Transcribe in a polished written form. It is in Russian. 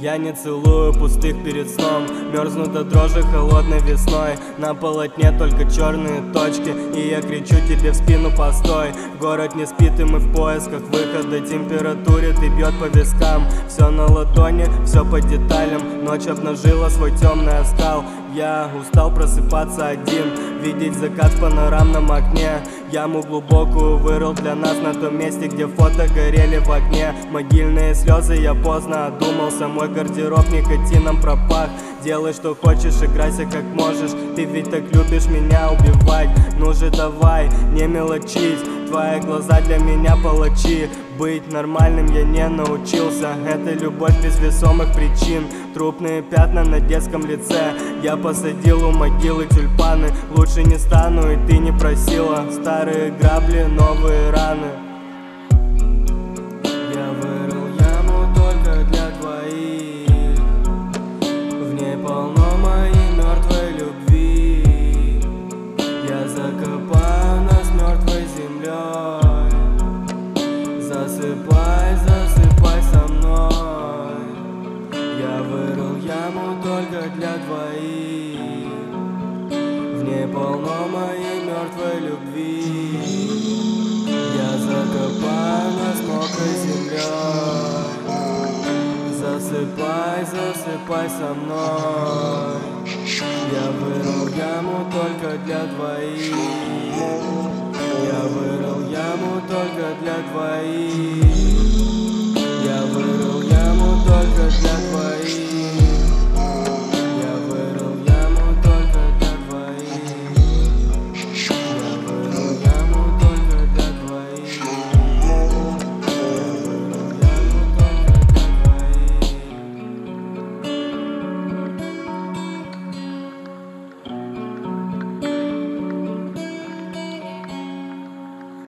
Я не целую пустых перед сном, мерзну до дрожи холодной весной. На полотне только черные точки, и я кричу тебе в спину: постой. Город не спит, и мы в поисках выхода. Температуре ты бьет по вискам. Все на ладони, все по деталям. Ночь обнажила свой темный оскал. Я устал просыпаться один, видеть закат в панорамном окне. Яму глубокую вырыл для нас на том месте, где фото горели в огне. Могильные слезы, я поздно одумался. Мой гардероб никотином пропах. Делай, что хочешь, играйся как можешь. Ты ведь так любишь меня убивать. Ну же давай, не мелочись. Твои глаза для меня палачи. Быть нормальным я не научился. Это любовь без весомых причин. Трупные пятна на детском лице. Я посадил у могилы тюльпаны. Лучше не стану, и ты не просила. Старые грабли, новые раны. Я вырыл яму только для двоих. В ней полно моей мертвой любви. Я закопаю нас мертвой землей. Засыпай, засыпай со мной. Я вырыл яму только для двоих. В ней полно моей мертвой любви. Я закопаю нас мокрой землей. Засыпай, засыпай со мной. Я вырыл яму только для двоих. Я вырыл яму только для двоих.